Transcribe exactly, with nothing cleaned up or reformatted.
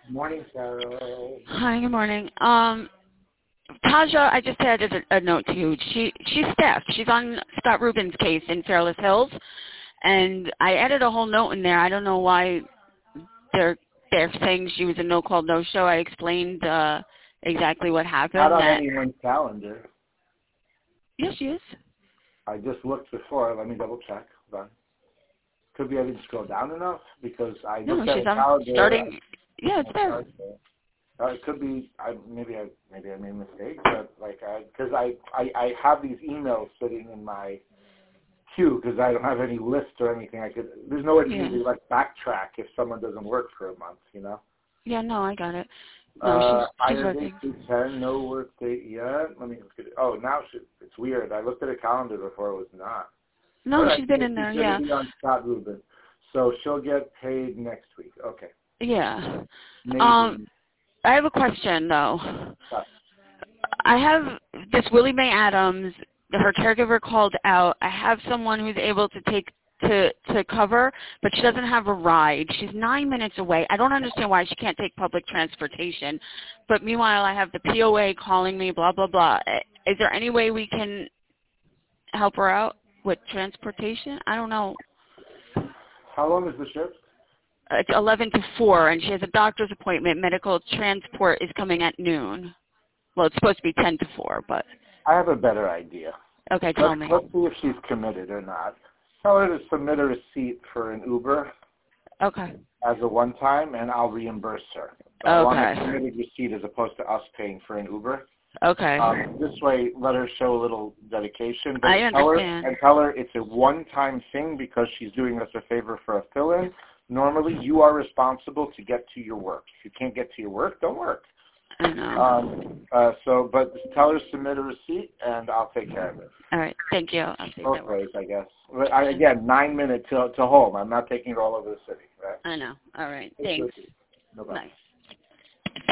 Morning, Carol. Hi, good morning. Um, Taja, I just added a, a note to you. She she's staffed. She's on Scott Rubin's case in Fairless Hills, and I added a whole note in there. I don't know why they're they're saying she was a no call, no show. I explained uh, exactly what happened. Not on that, anyone's calendar. Yes, she is. I just looked before. Let me double check. Hold on. Could be I didn't scroll down enough because I No, looked at she's a on calendar. starting. Yeah, it's there. Uh, it could be. I maybe I maybe I made a mistake, but like I because I, I I have these emails sitting in my queue because I don't have any list or anything. I could. There's no way for Yeah. me to like backtrack if someone doesn't work for a month. You know. Yeah, no, I got it. No, Uh, she's she's iron working. eight to ten, no work date yet. Let me look at it. Oh, now she, it's weird. I looked at a calendar before it was not. No, All right, she's been so in she's there. going Yeah. to be on Scott Rubin. So she'll get paid next week. Okay. Yeah. Maybe. Um, I have a question though. Uh, I have this Willie Mae Adams. Her caregiver called out. I have someone who's able to take to to cover, but she doesn't have a ride. She's nine minutes away. I don't understand why she can't take public transportation. But meanwhile, I have the P O A calling me. Blah blah blah. Is there any way we can help her out with transportation? I don't know. How long is the shift? It's eleven to four, and she has a doctor's appointment. Medical transport is coming at noon. Well, it's supposed to be ten to four, but I have a better idea. okay, tell Let's, me. let's see if she's committed or not. Tell her to submit a receipt for an Uber Okay. as a one-time, and I'll reimburse her. But I want a Okay. committed receipt as opposed to us paying for an Uber. Okay. Um, this way, let her show a little dedication. But I tell her, understand. and tell her it's a one-time thing because she's doing us a favor for a fill-in. Normally, you are responsible to get to your work. If you can't get to your work, don't work. I know. Um, uh, so, but tell her to submit a receipt, and I'll take care of it. All right. Thank you. I'll take Both that. ways, I guess. But I, again, nine minutes to, to home. I'm not taking her all over the city, right? I know. All right. Thanks. No problem. Bye.